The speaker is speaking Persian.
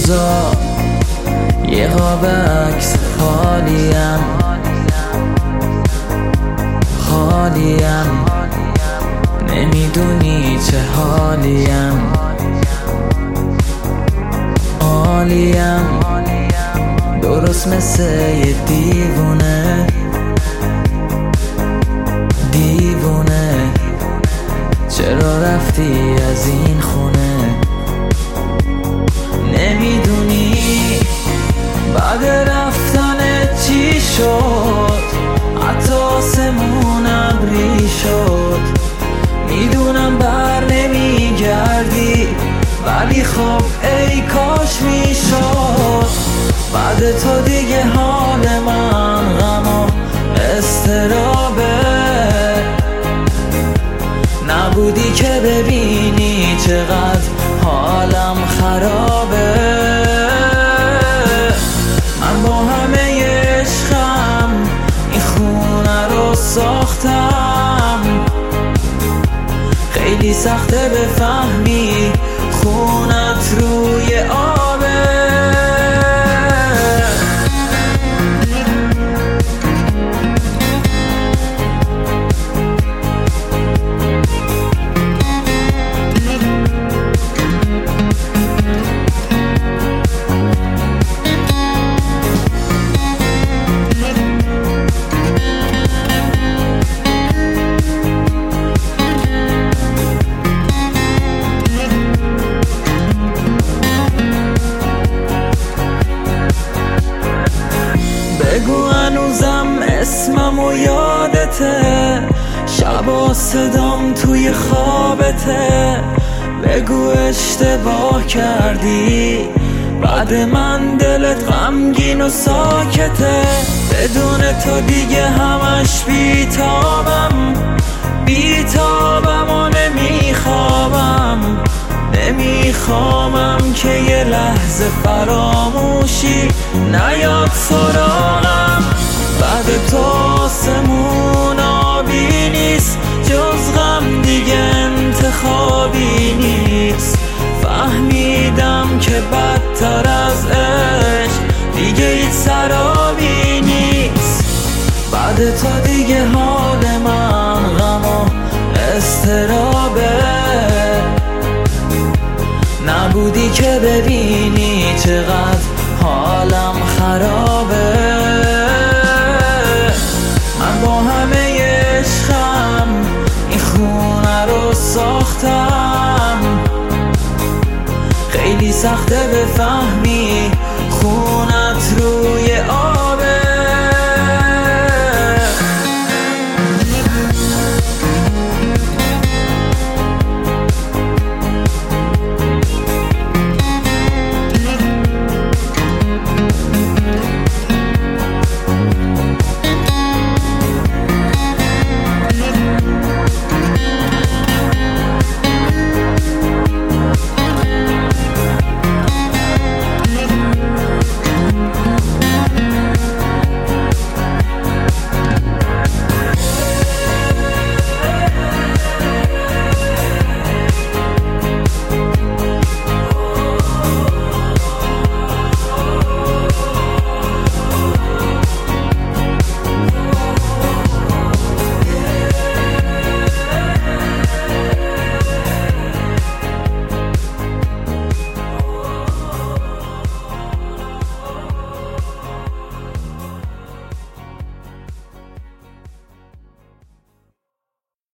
روزا یه قاب عکس خالیم نمیدونی چه حالیم عالیم درست مثل یه دیوونه چرا رفتی از این خونه نمیدونی بعد رفتنت چی شد حتی آسمون ابری شد میدونم بر نمیگردی ولی خب ای کاش میشد بعد تو دیگه حال من غم و اضطرابه نبودی که ببینی چقدر حالم خرابه من با همه عشقم این خونه رو ساختم خیلی سخته بفهمی خونت روی آبه بگو هنوزم اسمم و یادته شبا صدام توی خوابته بگو اشتباه کردی بعد من دلت غمگین و ساکته بدون تو دیگه همش بیتابم و نمیخوامم که یه لحظه فراموشی نیاد سراغم بعد تو آسمون آبی نیست جز غم دیگه انتخابی نیست فهمیدم که بدتر از عشق دیگه هیچ سرابی نیست بعد تو دیگه حال من غم و اضطرابه نبودی که ببینی چقدر حالم خرابه من با همه عشقم این خونه رو ساختم خیلی سخته بفهمی خونت روی